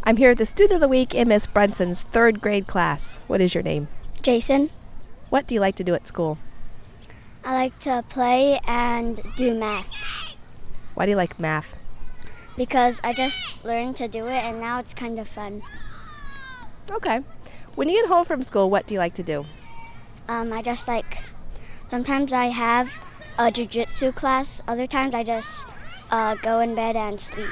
I'm here with the student of the week in Miss Brunson's third grade class. What is your name? Jason. What do you like to do at school? I like to play and do math Why do you like math? because I just learned to do it and now it's kind of fun. Okay. When you get home from school, what do you like to do? I just sometimes I have a jiu-jitsu class, other times I just go in bed and sleep.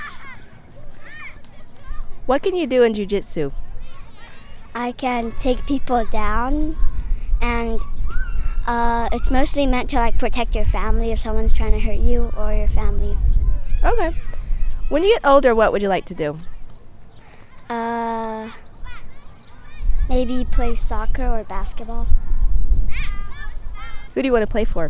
What can you do in jiu-jitsu? I can take people down and it's mostly meant to protect your family if someone's trying to hurt you or your family. Okay. When you get older, what would you like to do? Maybe play soccer or basketball. Who do you want to play for?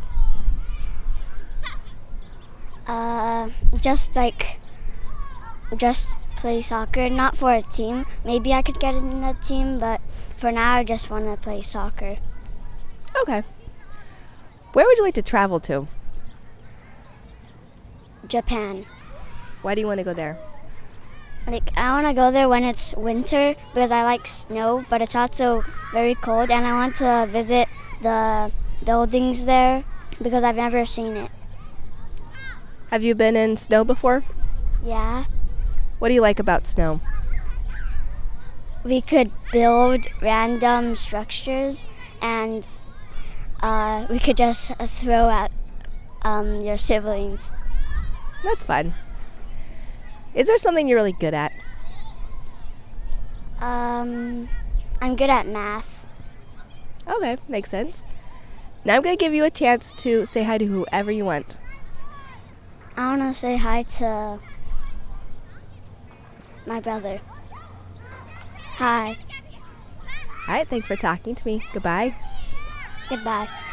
Just play soccer, not for a team. Maybe I could get in a team, but for now I just want to play soccer. Okay. Where would you like to travel to? Japan. Why do you want to go there? I want to go there when it's winter because I like snow, but it's also very cold, and I want to visit the buildings there because I've never seen it. Have you been in snow before? Yeah. What do you like about snow? We could build random structures and we could just throw at your siblings. That's fun. Is there something you're really good at? I'm good at math. Okay, makes sense. Now I'm going to give you a chance to say hi to whoever you want. I want to say hi to my brother. Hi. All right, thanks for talking to me. Goodbye. Goodbye.